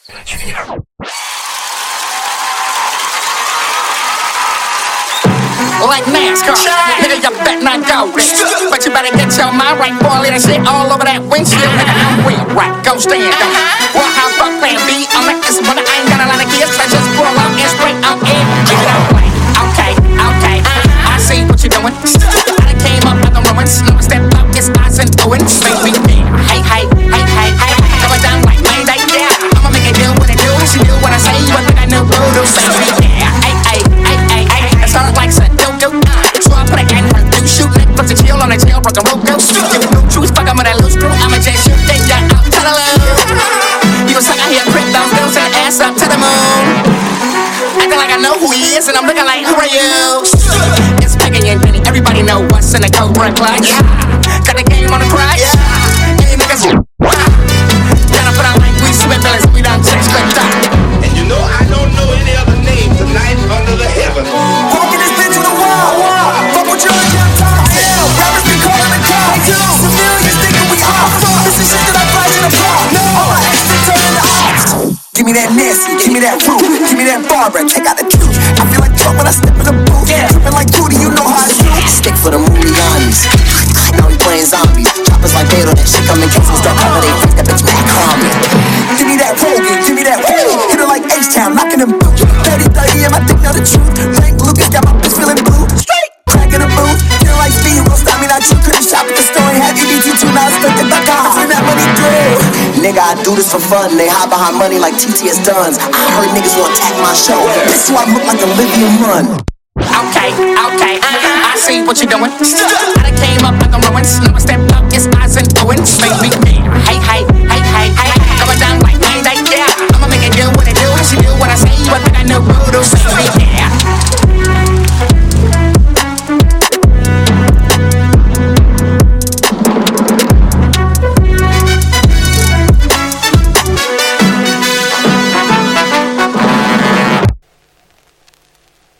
Like NASCAR, nigga, you bet not go. But you better get your mind right, boy. Let that shit all over that windshield. Nigga, I'm real right, go stand on it. Well, how about plan B? On it, it's when I ain't got a lot of gears. I just pull out and straight out in. Nigga, don't play. Okay, I see what you're doing. I done came up with the ruins. No step up, it's eyes and doing. Make me feel. Hey. Coming down like Monday, yeah. I'ma make it do what it do. She do what I say, you would think I knew voodoo. Say me, yeah. Hey. It started like so do. So I put a gun in her do. Shoot, lick, put the chill on the tail, broke a rope, go. Truth, fuck up with that loose screw. I'ma just shoot, then ya out to the loo. You a sucker here, grip those girls and ass up to the moon. Acting like I know who he is, and I'm looking like, who are you? It's Megan and Penny, everybody know what's in the Cobra clutch. Got the game on the crack. Hey, niggas, gotta put out like we sweat fellas, we done check straight up. And you know I don't know any other name tonight under the heaven. Walking this bitch on the wall. Fuck with your top hell. Rappers be calling the cops. Civilians thinking we all fuck. This is shit that I flash in the park. No, all my extra turn into ops. Give me that Nancy, give me that Rue, give me that Barbara, check out the truth. I feel like Trump when I step in the booth. Trippin' like Rudy, you know how I do. Stick for the Mulianis. Now we playing zombies. Choppers like Beto, that shit come in cases. Don't cover they face, that bitch Mac Harmon. Give me that Rogan, give me that Rogan. Hit her like H-Town, knocking them boots. 30-30, and my dick know the truth. Frank Lucas got my bitch feeling blue. Straight, crack in the booth. Feel like speed, you gon' stop me, not you. Couldn't shop at the store and have EBT2, now it's $50. Turn that money through. Nigga, I do this for fun. They hide behind money like TTS Duns. I heard niggas gon' attack my show. This is why I look like Olivia Munn. Okay, I see what you're doing. I done came up like the ruins. No step up, it's eyes and doing. Make me feel. Hey,